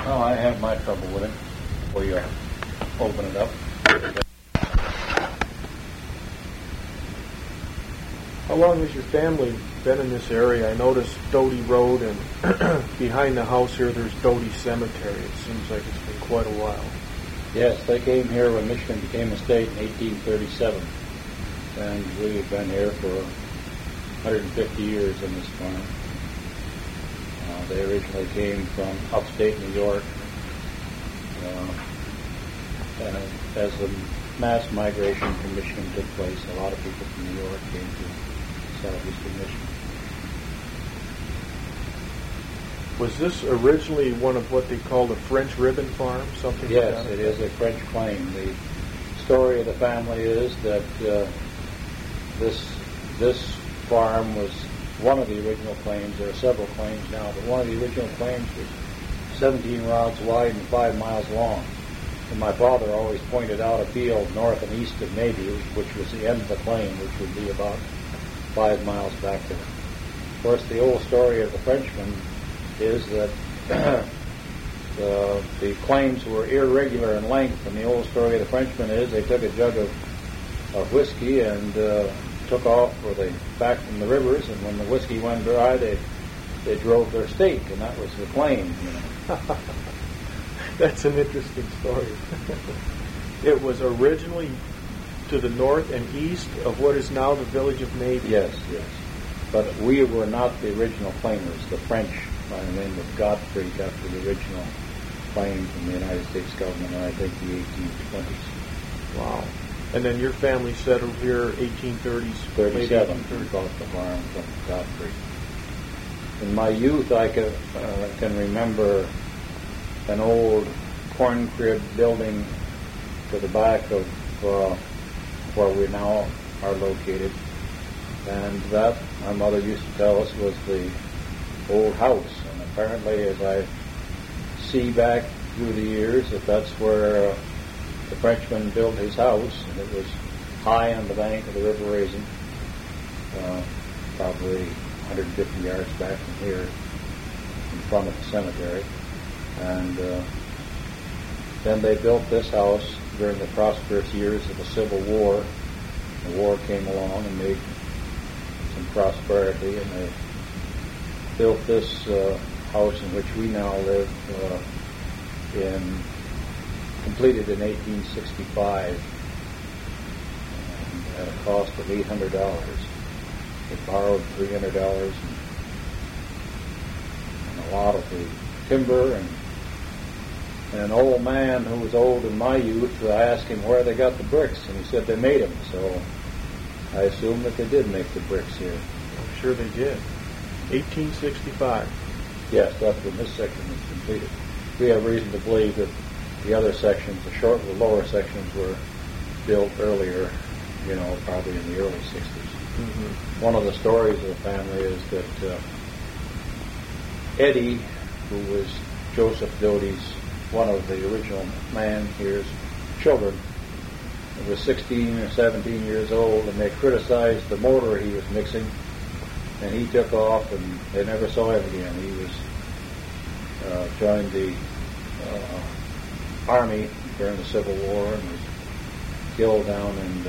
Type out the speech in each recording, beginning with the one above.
Oh, I have my trouble with it. Before you open it up. How long has your family been in this area? I noticed Doty Road, and behind the house here there's Doty Cemetery. It seems like it's been quite a while. Yes, they came here when Michigan became a state in 1837. And we've been here for 150 years in this farm. They originally came from upstate New York. And as the mass migration from Michigan took place, a lot of people from New York came to southeastern Michigan. Was this originally one of what they called a French ribbon farm? Something yes, like that? It is a French claim. The story of the family is that this farm was one of the original claims. There are several claims now, but one of the original claims was 17 rods wide and 5 miles long. And my father always pointed out a field north and east of Maybe, which was the end of the claim, which would be about 5 miles back there. Of course, the old story of the Frenchman is that the claims were irregular in length, and the old story of the Frenchman is they took a jug of whiskey and took off back from the rivers, and when the whiskey went dry, they drove their stake, and that was the claim. You know. That's an interesting story. It was originally to the north and east of what is now the village of Maybe. Yes. But we were not the original claimers. The French, by the name of Godfrey, got the original claim from the United States government in, I think, the 1820s. Wow. And then your family settled here 1830s? 37. We bought the farm from Godfrey. In my youth, I can remember an old corn crib building to the back of where we now are located. And that, my mother used to tell us, was the old house. And apparently, as I see back through the years, that's where the Frenchman built his house, and it was high on the bank of the River Raisin, probably 150 yards back from here, in front of the cemetery. And then they built this house during the prosperous years of the Civil War. The war came along and made some prosperity, and they built this house in which we now live completed in 1865 at a cost of $800. They borrowed $300 and a lot of the timber, and an old man who was old in my youth, I asked him where they got the bricks, and he said they made them. So I assume that they did make the bricks here. I'm sure they did. 1865. Yes, that's when this section was completed. We have reason to believe that the other sections, the lower sections, were built earlier, probably in the early 60s. Mm-hmm. One of the stories of the family is that Eddie, who was Joseph Doty's, one of the original man here's children, was 16 or 17 years old, and they criticized the mortar he was mixing, and he took off, and they never saw him again. He was joined the Army during the Civil War and was killed down in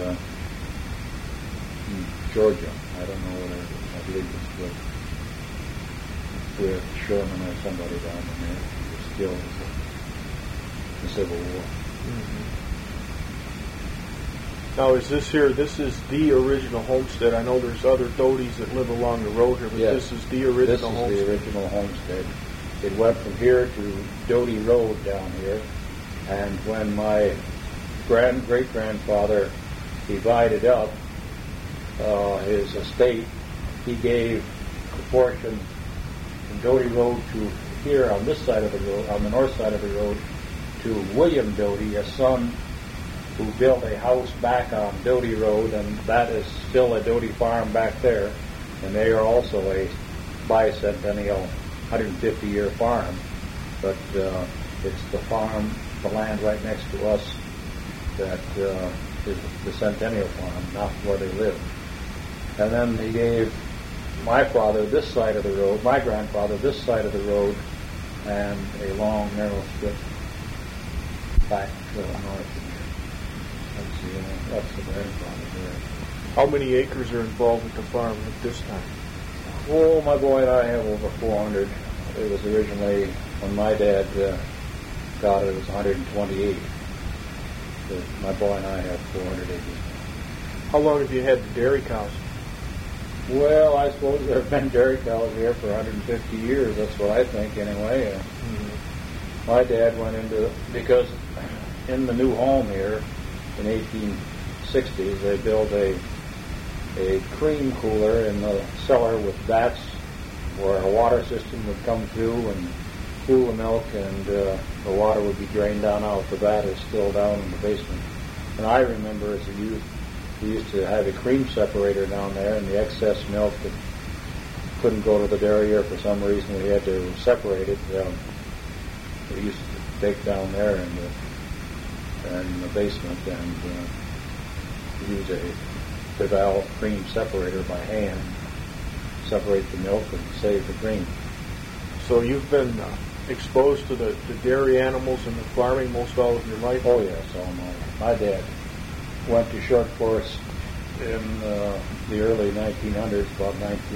Georgia. I don't know whether, I believe it's with Sherman or somebody down there. He was killed in the Civil War. Mm-hmm. Now, is this the original homestead? I know there's other Dotys that live along the road here, but yes, this is the original homestead. This is the original homestead. It went from here to Doty Road down here, and when my great-grandfather divided up his estate, he gave a portion from Doty Road to here on this side of the road, on the north side of the road, to William Doty, a son who built a house back on Doty Road, and that is still a Doty farm back there, and they are also a bicentennial 150-year farm, but it's the land right next to us that is the Centennial Farm, not where they live. And then he gave my father this side of the road, my grandfather this side of the road, and a long, narrow strip back north of here. That's the grandfather there. How many acres are involved with the farm at this time? Oh, my boy and I have over 400. It was originally, when my dad got it, it was 128. But my boy and I have 400 acres. How long have you had the dairy cows? Well, I suppose there have been dairy cows here for 150 years. That's what I think, anyway. My dad went into, because in the new home here in 1860s, they built a cream cooler in the cellar with vats where a water system would come through and cool the milk, and the water would be drained down out. The vat is still down in the basement. And I remember as a youth, we used to have a cream separator down there, and the excess milk that couldn't go to the dairy, or for some reason we had to separate it, we used to take down there in the basement and use a Deval cream separator by hand, separate the milk and save the cream. So you've been exposed to the dairy animals and the farming most all of your life? Oh yes, all my life. My dad went to short course in the early 1900s, about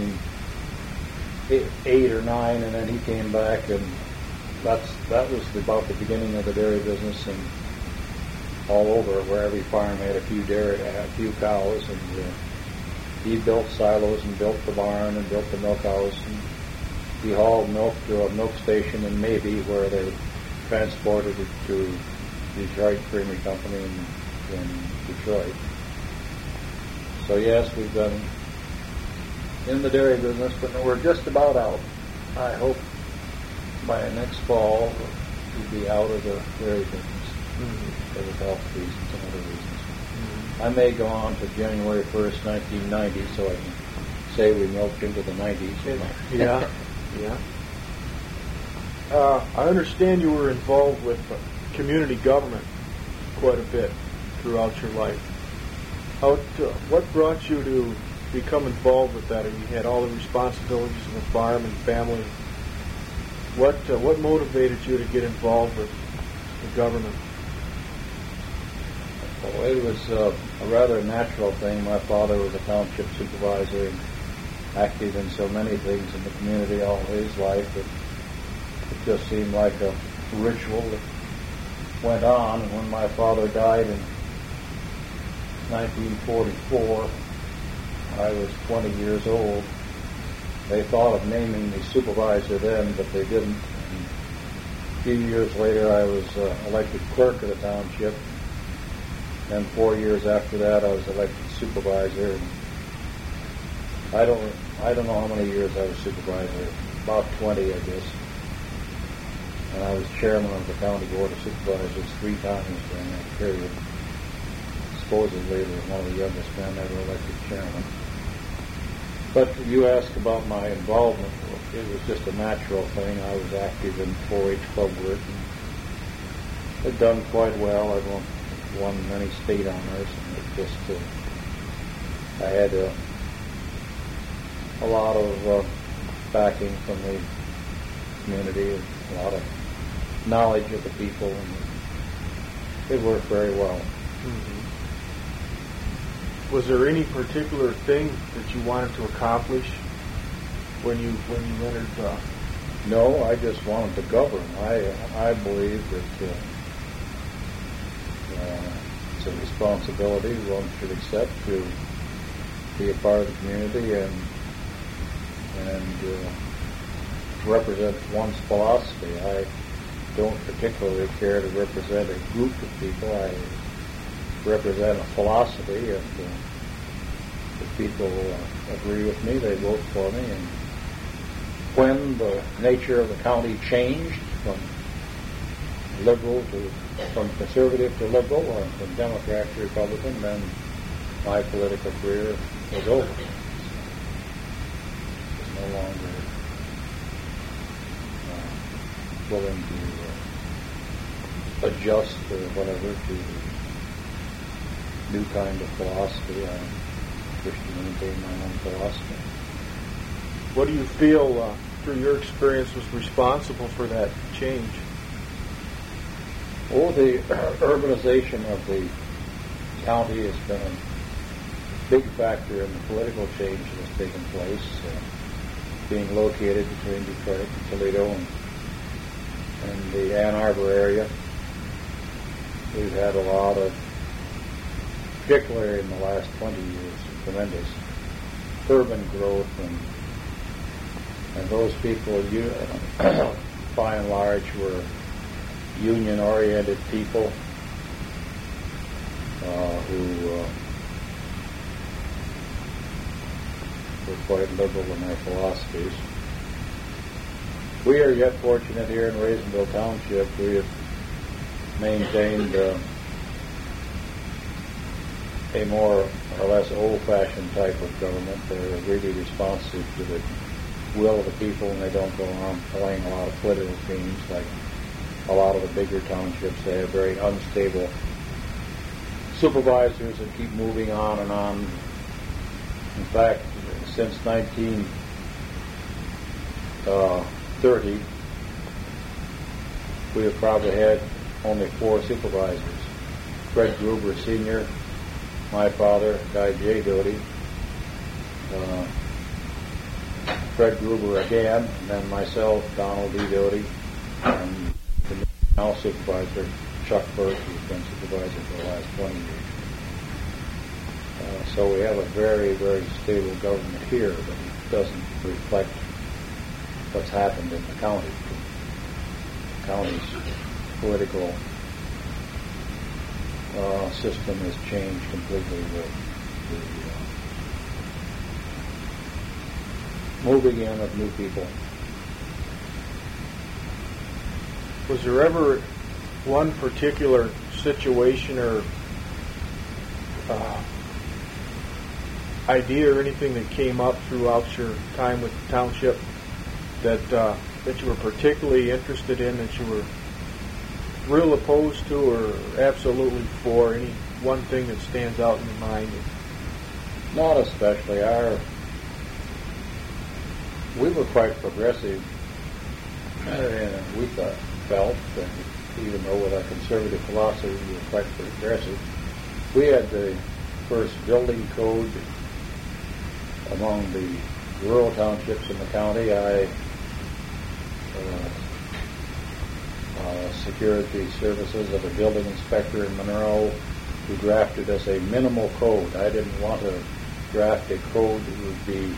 1908 or 9, and then he came back, and that was about the beginning of the dairy business, and all over, where every farm had a few cows, and he built silos and built the barn and built the milk house, and he hauled milk to a milk station in Maybe, where they transported it to Detroit Creamery Company in Detroit. So yes, we've been in the dairy business, but we're just about out. I hope by next fall we'll be out of the dairy business for the health reasons and other reasons. I may go on to January 1st, 1990, so I can say we milked into the 90s. Yeah. I understand you were involved with community government quite a bit throughout your life. What brought you to become involved with that? You had all the responsibilities of the farm and family. What motivated you to get involved with the government? Well, it was a rather natural thing. My father was a township supervisor and active in so many things in the community all his life that it just seemed like a ritual that went on. And when my father died in 1944, I was 20 years old. They thought of naming me supervisor then, but they didn't. And a few years later, I was elected clerk of the township. And 4 years after that, I was elected supervisor. And I don't know how many years I was supervisor. About 20, I guess. And I was chairman of the county board of supervisors 3 times during that period. Supposedly, one of the youngest men ever elected chairman. But you ask about my involvement. It was just a natural thing. I was active in 4-H club work and had done quite well. I won many state honors, and it just I had a lot of backing from the community, a lot of knowledge of the people, and it worked very well. Mm-hmm. Was there any particular thing that you wanted to accomplish when you entered? No, I just wanted to govern. I believe that it's a responsibility one should accept to be a part of the community and represent one's philosophy. I don't particularly care to represent a group of people. I represent a philosophy, and if people agree with me, they vote for me. And when the nature of the county changed from conservative to liberal, or from Democrat to Republican, then my political career was over. It was no longer willing to adjust or whatever to the new kind of philosophy. I wish to maintain my own philosophy. What do you feel through your experience, was responsible for that change? Well, the urbanization of the county has been a big factor in the political change that has taken place, being located between Detroit and Toledo and the Ann Arbor area. We've had a lot of, particularly in the last 20 years, tremendous urban growth, and those people, by and large, were union-oriented people who were quite liberal in their philosophies. We are yet fortunate here in Raisonville Township. We have maintained a more or less old-fashioned type of government. They're really responsive to the will of the people, and they don't go on playing a lot of political games like a lot of the bigger townships. They have very unstable supervisors that keep moving on and on. In fact, since 1930, we have probably had only 4 supervisors. Fred Gruber Sr., my father, Guy J. Doty, Fred Gruber again, and then myself, Donald D. Doty, and the now supervisor, Chuck Burke, who's been supervisor for the last 20 years. So we have a very, very stable government here, but it doesn't reflect what's happened in the county. The county's political system has changed completely with the moving in of new people. Was there ever one particular situation or idea or anything that came up throughout your time with the township that you were particularly interested in, that you were real opposed to or absolutely for? Any one thing that stands out in your mind? Not especially. We were quite progressive, and we felt that even though with our conservative philosophy we were quite progressive. We had the first building code among the rural townships in the county. I secured the services of a building inspector in Monroe who drafted us a minimal code. I didn't want to draft a code that would be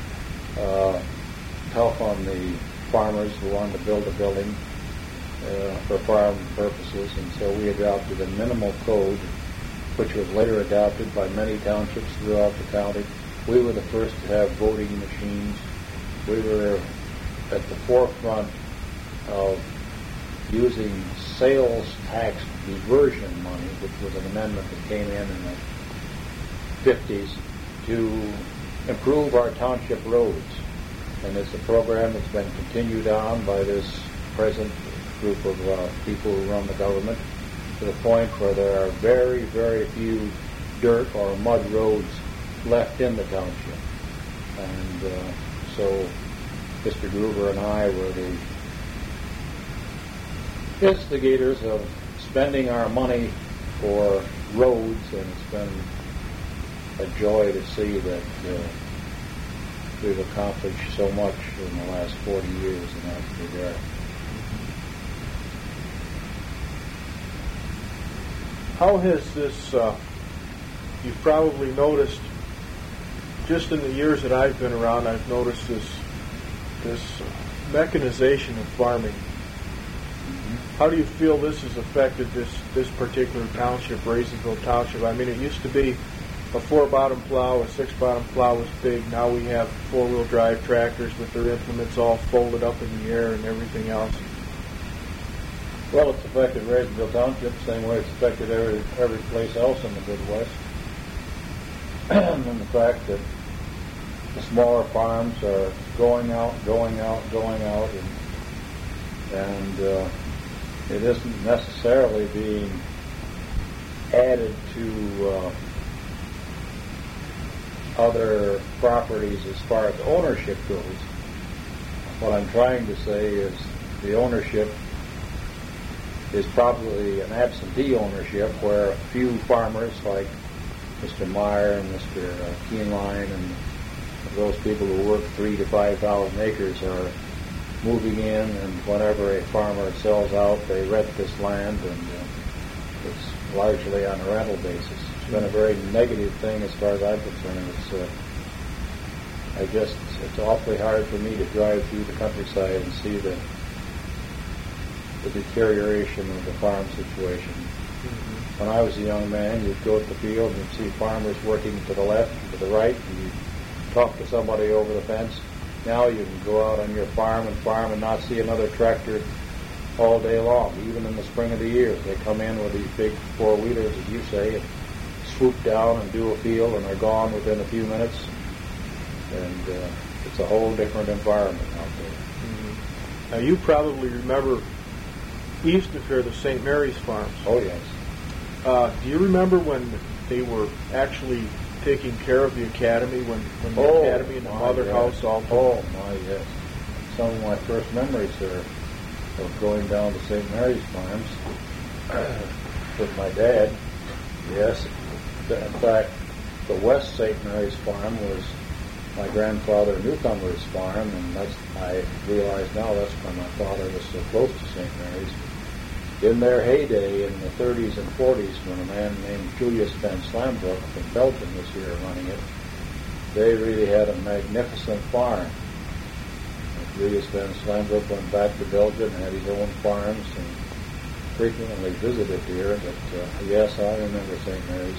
tough on the farmers who wanted to build a building for farm purposes, and so we adopted a minimal code, which was later adopted by many townships throughout the county. We were the first to have voting machines. We were at the forefront of using sales tax diversion money, which was an amendment that came in the 50s, to improve our township roads. And it's a program that's been continued on by this present group of people who run the government, to the point where there are very, very few dirt or mud roads left in the township. And so Mr. Gruber and I were the instigators of spending our money for roads, and it's been a joy to see that we've accomplished so much in the last 40 years in that regard. How has this, you've probably noticed, just in the years that I've been around, I've noticed this mechanization of farming. How do you feel this has affected this particular township, Raisonville Township? I mean, it used to be a 4-bottom plow, a 6-bottom plow was big. Now we have 4-wheel drive tractors with their implements all folded up in the air and everything else. Well, it's affected Raisonville Township the same way it's affected every place else in the Midwest. And the fact that the smaller farms are going out, and it isn't necessarily being added to other properties as far as ownership goes. What I'm trying to say is the ownership is probably an absentee ownership where a few farmers like Mr. Meyer and Mr. Keenline and those people who work 3,000 to 5,000 acres are moving in, and whenever a farmer sells out, they rent this land, and it's largely on a rental basis. It's been a very negative thing as far as I'm concerned. It's awfully hard for me to drive through the countryside and see the deterioration of the farm situation. Mm-hmm. When I was a young man, you'd go to the field and you'd see farmers working to the left and to the right, and you'd talk to somebody over the fence. Now you can go out on your farm and not see another tractor all day long, even in the spring of the year. They come in with these big four-wheelers, as you say, and swoop down and do a field, and they're gone within a few minutes. And it's a whole different environment out there. Mm-hmm. Now, you probably remember Easton Fair, the St. Mary's farms. Oh, yes. Do you remember when they were actually taking care of the academy, when the academy and the mother house all took? Oh, my, yes. Some of my first memories are of going down to St. Mary's farms with my dad. Yes. In fact, the West St. Mary's farm was my grandfather Newcomer's farm, and I realize now that's why my father was so close to St. Mary's. In their heyday, in the 30s and 40s, when a man named Julius Van Slambrook from Belgium was here running it, they really had a magnificent farm. Julius Van Slambrook went back to Belgium and had his own farms and frequently visited here. But yes, I remember St. Mary's.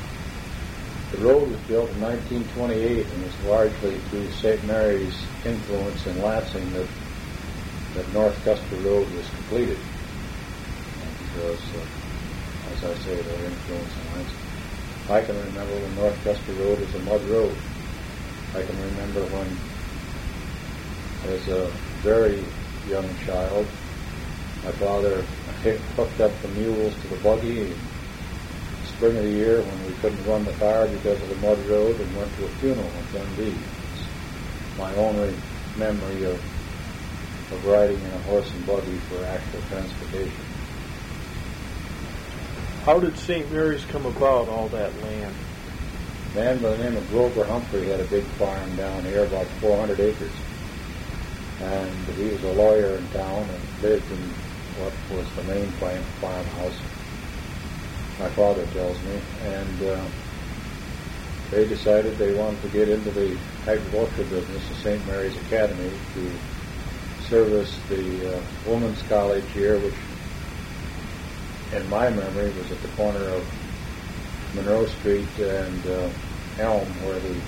The road was built in 1928, and it's largely through St. Mary's influence in Lansing that North Custer Road was completed. Because, as I say, their influence in Lansing. I can remember when North Custer Road was a mud road. I can remember when, as a very young child, my father hooked up the mules to the buggy in the spring of the year when we couldn't run the car because of the mud road, and went to a funeral in Dundee. It's my only memory of riding in a horse and buggy for actual transportation. How did St. Mary's come about, all that land? A man by the name of Grover Humphrey had a big farm down here, about 400 acres. And he was a lawyer in town and lived in what was the main farmhouse, my father tells me. And they decided they wanted to get into the agricultural business of St. Mary's Academy to service the women's college here, which in my memory was at the corner of Monroe Street and Elm, where the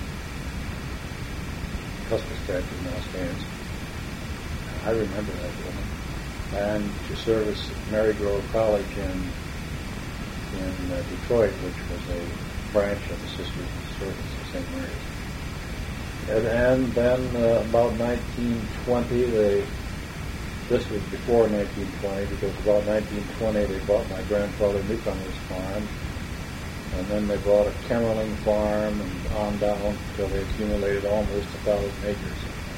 Custer statue now stands. I remember that woman. And to service Marygrove College in Detroit, which was a branch of the Sisters of Service of St. Mary's. And then about 1920, this was before 1920, because about 1920 they bought my grandfather Newcomer's farm, and then they bought a Kemmerling farm, and on down until they accumulated almost 1,000 acres.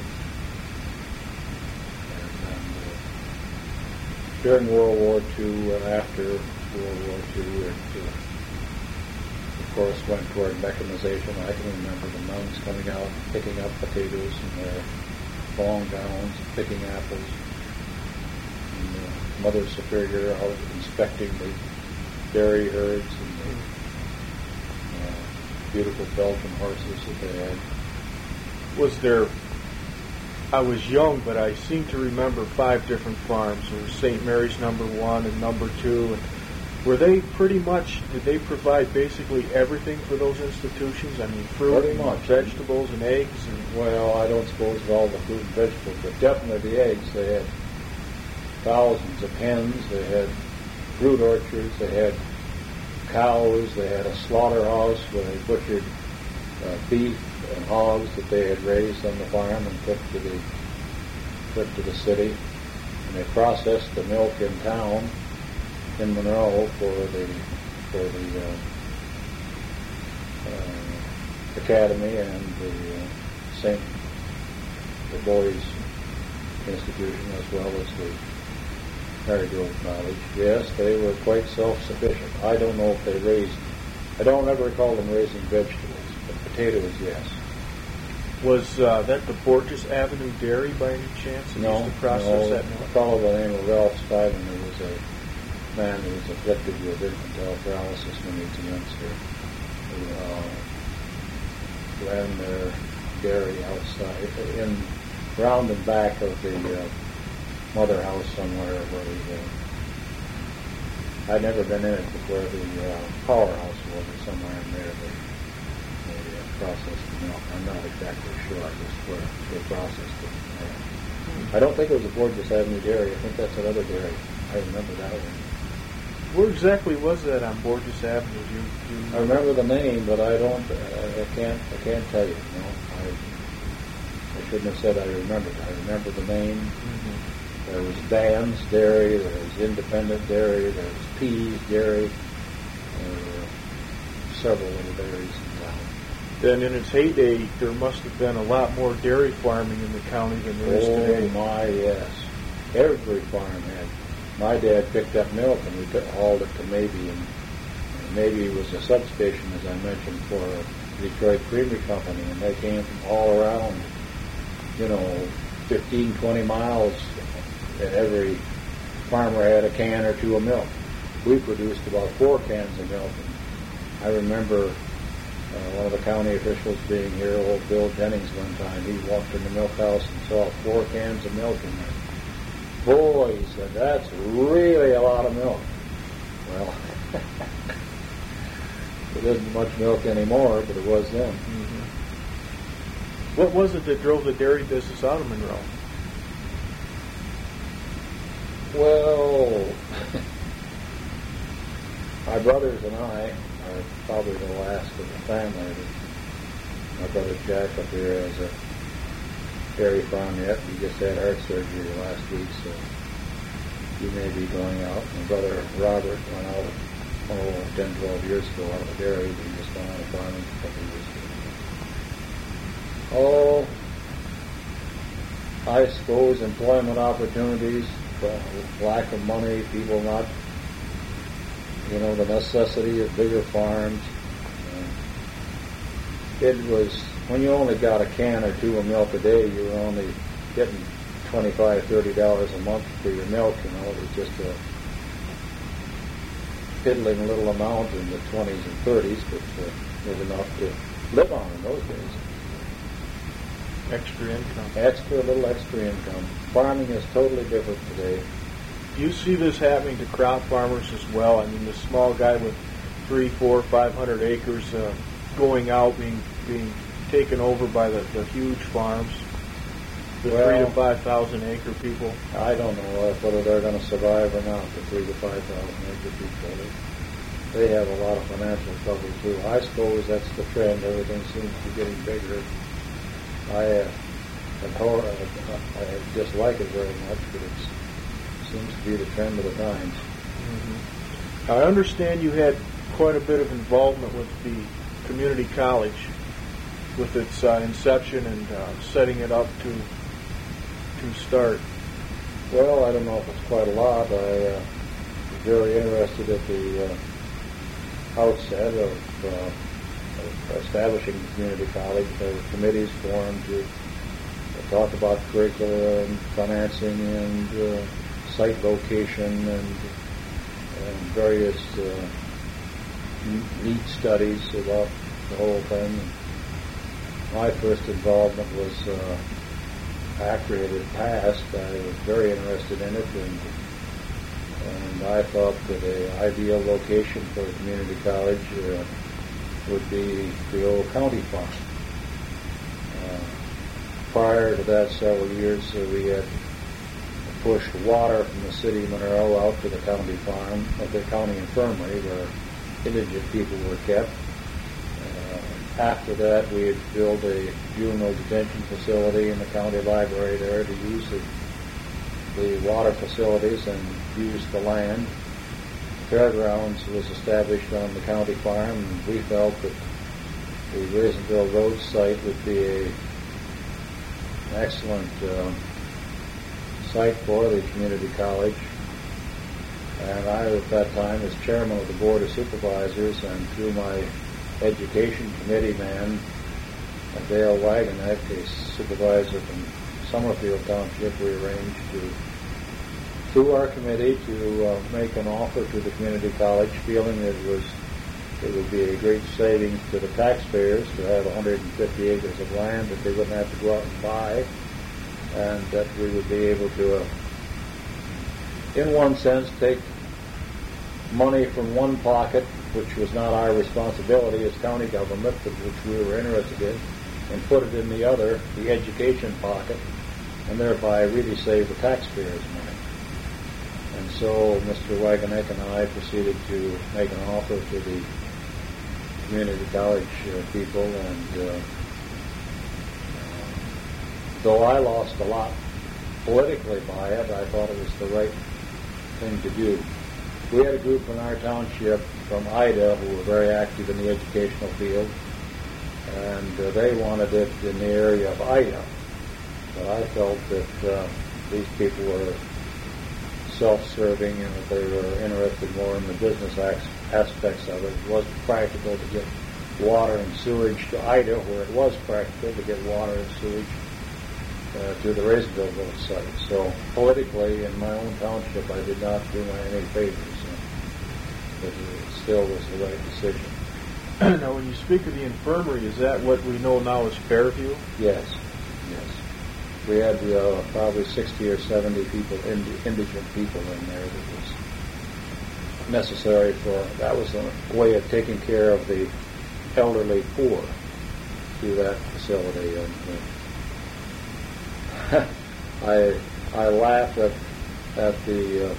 During World War II and after World War II, it, of course, went toward mechanization. I can remember the nuns coming out, picking up potatoes in their long gowns, picking apples, and Mother Superior out inspecting the dairy herds and the beautiful Belgian horses that they had. Was there... I was young, but I seem to remember 5 different farms. There was St. Mary's number 1 and number 2. And were they pretty much, did they provide basically everything for those institutions? I mean, fruit, pretty much. Vegetables, and eggs? And well, I don't suppose of all the fruit and vegetables, but definitely the eggs. They had thousands of hens. They had fruit orchards. They had cows. They had a slaughterhouse where they butchered beef and hogs that they had raised on the farm and took to the city. And they processed the milk in town in Monroe for the academy and the boys' institution as well as the Marygrove College. Yes, they were quite self-sufficient. I don't know if they raised, I don't ever recall them raising vegetables, but potatoes, yes. Was that the Borges Avenue Dairy by any chance? That No, used to process that a milk? fellow by the name of Ralph Stiven, who was a man who was afflicted with infantile paralysis when he was a youngster, who ran their dairy outside, in round and back of the mother house somewhere where I'd never been in it before the powerhouse was, or somewhere in there they processed the milk. I'm not exactly sure just where they processed it. I don't think it was a Borges Avenue Dairy. I think that's another dairy. I remember that one. Where exactly was that on Borges Avenue? Do you I remember the name, but I don't. I can't tell you. No, I shouldn't have said I remembered. I remember the name. Mm-hmm. There was Dan's Dairy. There was Independent Dairy. There was Pease Dairy. There were several little dairies in town. Then in its heyday, there must have been a lot more dairy farming in the county than there is today. Oh my, yes. Every farm had. My dad picked up milk and we hauled it to Mabee, and Mabee was a substation, as I mentioned, for Detroit Creamery Company, and they came from all around, 15, 20 miles, and every farmer had a can or two of milk. We produced about 4 cans of milk. And I remember one of the county officials being here, old Bill Jennings, one time. He walked in the milk house and saw 4 cans of milk in there. Boy, he said, that's really a lot of milk. Well, it isn't much milk anymore, but it was then. Mm-hmm. What was it that drove the dairy business out of Monroe? Well, my brothers and I are probably the last of the family. My brother Jack up here has a dairy farm yet. He just had heart surgery last week, so he may be going out. My brother Robert went out 10, 12 years ago out of the dairy. He just went out of farming a couple of years ago. I suppose employment opportunities, lack of money, people not, the necessity of bigger farms. It was, when you only got a can or two of milk a day, you were only getting $25, $30 a month for your milk. It was just a piddling little amount in the 20s and 30s, but it was enough to live on in those days. Extra income. A little extra income. Farming is totally different today. Do you see this happening to crop farmers as well? I mean, the small guy with 300, 400, 500 acres going out, being taken over by the huge farms, the 3,000 to 5,000 acre people. I don't know whether they're going to survive or not. The 3,000 to 5,000 acre people, they have a lot of financial trouble too. I suppose that's the trend. Everything seems to be getting bigger. I dislike it very much, but it seems to be the trend of the times. Mm-hmm. I understand you had quite a bit of involvement with the community college, with its inception and setting it up to start. Well, I don't know if it's quite a lot. I was very interested at the outset of establishing the community college. There were committees formed to talk about curriculum, financing, and site location, and various neat studies about the whole thing. My first involvement was after it had passed. I was very interested in it, and I thought that an ideal location for a community college would be the old county farm. Prior to that, several years, we had pushed water from the city of Monroe out to the county farm, at the county infirmary, where indigent people were kept. After that, we had built a juvenile detention facility in the county library there to use the water facilities and use the land. Fairgrounds was established on the county farm, and we felt that the Raisonville Road site would be an excellent site for the community college. And I, at that time, was chairman of the Board of Supervisors, and through my education committee man, Dale Wagonek, a supervisor from Summerfield Township, we arranged through our committee to make an offer to the community college, feeling that it would be a great savings to the taxpayers to have 150 acres of land that they wouldn't have to go out and buy, and that we would be able to, in one sense, take money from one pocket, which was not our responsibility as county government, but which we were interested in, and put it in the other, the education pocket, and thereby really save the taxpayers money. And so Mr. Wagonek and I proceeded to make an offer to the community college people, and though I lost a lot politically by it, I thought it was the right thing to do. We had a group in our township from Ida who were very active in the educational field, and they wanted it in the area of Ida. But I felt that these people were self-serving and that they were interested more in the business aspects of it. It wasn't practical to get water and sewage to Ida, where it was practical to get water and sewage to the Raisonville site. So politically, in my own township, I did not do any favors. But it still was the right decision. Now, when you speak of the infirmary, is that what we know now as Fairview? Yes. We had probably 60 or 70 people, indigent people in there that was necessary for, that was a way of taking care of the elderly poor through that facility. And I laugh at the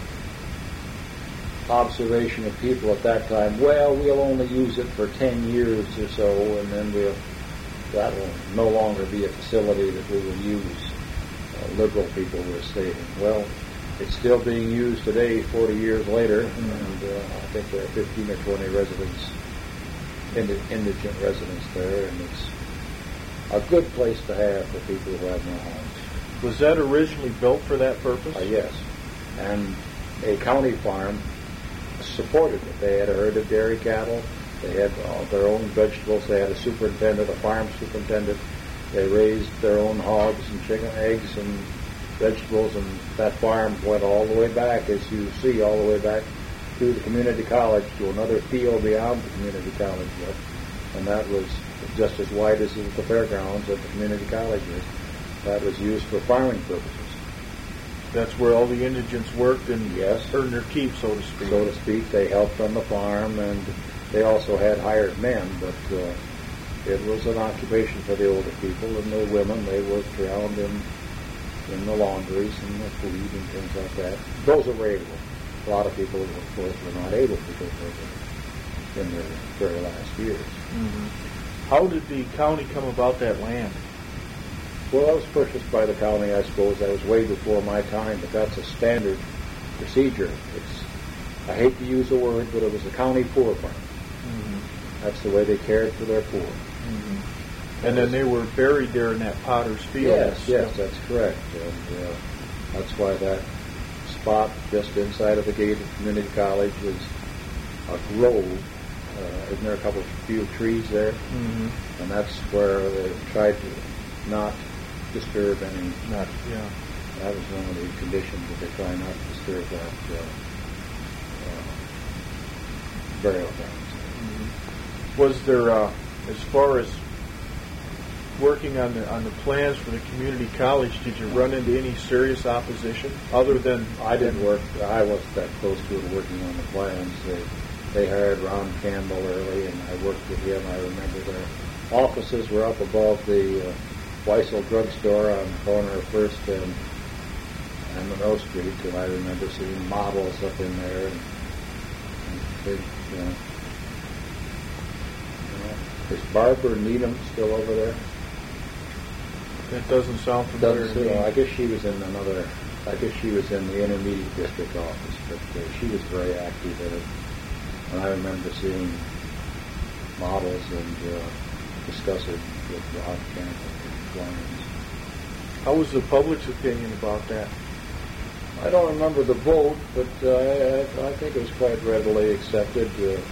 observation of people at that time. Well, we'll only use it for 10 years or so, and then that will no longer be a facility that we will use. Liberal people were stating. Well, it's still being used today, 40 years later, and I think there are 15 or 20 residents, indigent residents there, and it's a good place to have for people who have no homes. Was that originally built for that purpose? Yes, and a county farm supported it. They had a herd of dairy cattle. They had their own vegetables. They had a superintendent, a farm superintendent. They raised their own hogs and chicken eggs and vegetables, and that farm went all the way back, as you see, all the way back to the community college, to another field beyond the community college. And that was just as wide as the fairgrounds at the community college is. That was used for farming purposes. That's where all the indigents worked and yes, earned their keep, so to speak. So to speak, they helped on the farm, and they also had hired men, but it was an occupation for the older people, and the women, they worked around in the laundries and the food and things like that. Those were able. A lot of people, of course, were not able because they were in their very last years. Mm-hmm. How did the county come about that land? Well, that was purchased by the county, I suppose. That was way before my time, but that's a standard procedure. I hate to use the word, but it was a county poor farm. Mm-hmm. That's the way they cared for their poor. Mm-hmm. And then they were buried there in that potter's field. Yes, that's correct. And that's why that spot just inside of the gate of community college is a grove. Isn't there a few trees there? Mm-hmm. And that's where they tried to not disturb any. That was one of the conditions, that they try not to disturb that burial grounds. Mm-hmm. Was there, as far as working on the plans for the community college, did you run into any serious opposition other than? I didn't work. I wasn't that close to it working on the plans. They hired Ron Campbell early, and I worked with him. I remember their offices were up above the Weissel drugstore on the corner of First and Monroe Street, and I remember seeing models up in there. And big, is Barbara Needham still over there? That doesn't sound familiar to me. I guess she was in the intermediate district office, but she was very active in it. And I remember seeing models and discuss it with Ron Campbell and Lions. How was the public's opinion about that? I don't remember the vote, but I think it was quite readily accepted.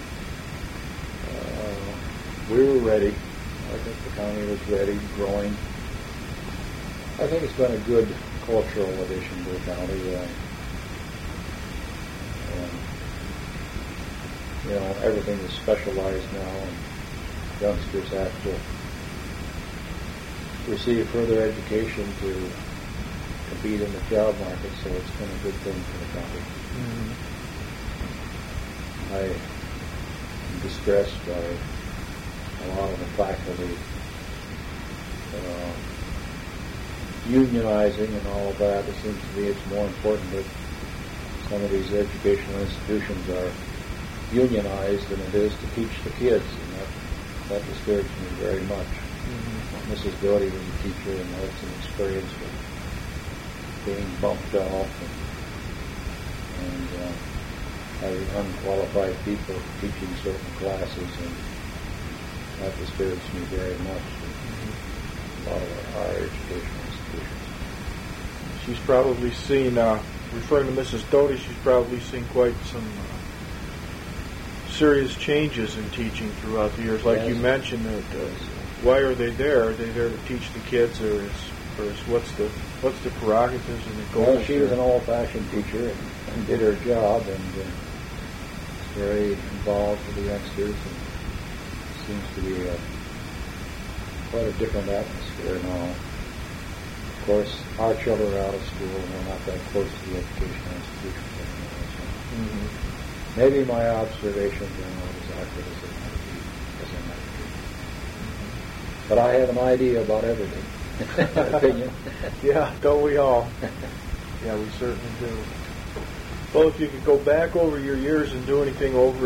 We were ready. I think the county was ready, growing. I think it's been a good cultural addition to the county. Everything is specialized now, and youngsters have to receive further education to compete in the job market, so it's been a good thing for the county. I am distressed by a lot of the faculty unionizing and all of that. It seems to me it's more important that some of these educational institutions are unionized than it is to teach the kids, and that disturbs me very much. Mrs. Doty was a teacher and had some experience with being bumped off and having unqualified people teaching certain classes, and that disturbs me very much in a lot of our educational institutions. She's probably seen, referring to Mrs. Doty, she's probably seen quite some serious changes in teaching throughout the years. Like you mentioned, why are they there? Are they there to teach the kids, or what's the prerogatives and the goals? Well, she was an old-fashioned teacher and did her job, and was very involved with the youngsters, and seems to be quite a different atmosphere now. Of course, our children are out of school, and we're not that close to the educational institutions anymore. So maybe my observations are not as accurate as they might be. But I have an idea about everything. Opinion. Yeah, don't we all? Yeah, we certainly do. Well, if you could go back over your years and do anything over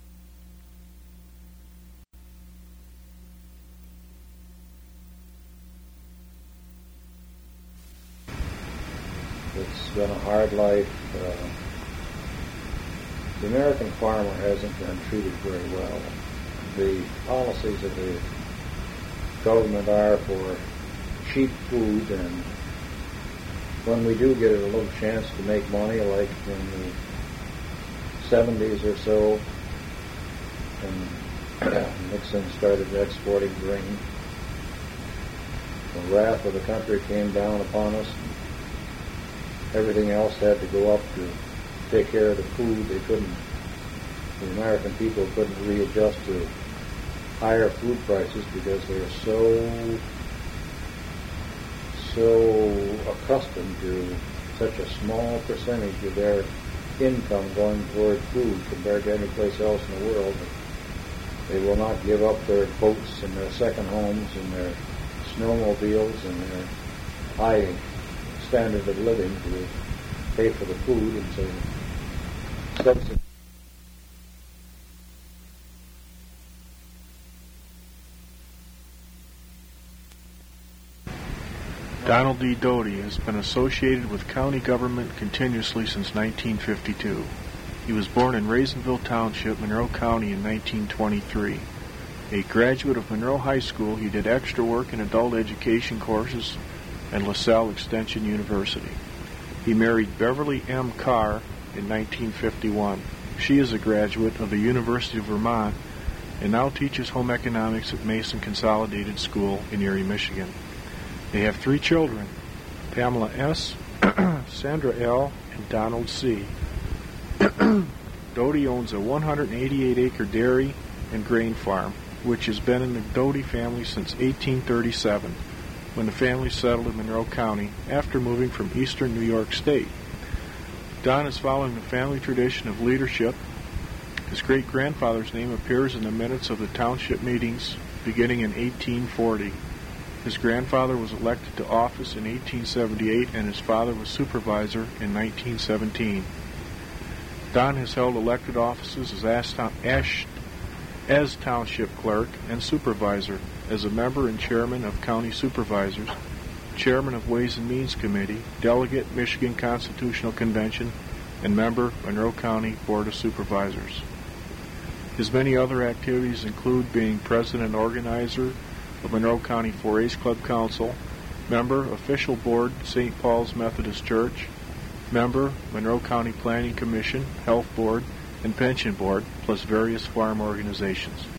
it's been a hard life. The American farmer hasn't been treated very well. The policies of the government are for cheap food, and when we do get a little chance to make money, like in the 70s or so, when Nixon started exporting grain, the wrath of the country came down upon us. Everything else had to go up to take care of the food. The American people couldn't readjust to higher food prices because they were so accustomed to such a small percentage of their income going toward food compared to any place else in the world. They will not give up their boats and their second homes and their snowmobiles and their high standard of living to pay for the food, and so subsidies. Donald D. Doty has been associated with county government continuously since 1952. He was born in Raisinville Township, Monroe County in 1923. A graduate of Monroe High School, he did extra work in adult education courses at LaSalle Extension University. He married Beverly M. Carr in 1951. She is a graduate of the University of Vermont and now teaches home economics at Mason Consolidated School in Erie, Michigan. They have 3 children, Pamela S., Sandra L., and Donald C. Doty owns a 188-acre dairy and grain farm, which has been in the Doty family since 1837, when the family settled in Monroe County after moving from eastern New York State. Don is following the family tradition of leadership. His great-grandfather's name appears in the minutes of the township meetings beginning in 1840. His grandfather was elected to office in 1878, and his father was supervisor in 1917. Don has held elected offices as township clerk and supervisor, as a member and chairman of county supervisors, chairman of Ways and Means Committee, delegate Michigan Constitutional Convention, and member Monroe County Board of Supervisors. His many other activities include being president and organizer of Monroe County 4-H Club Council, member, official board, St. Paul's Methodist Church, Member, Monroe County Planning Commission, Health Board, and Pension Board, plus various farm organizations.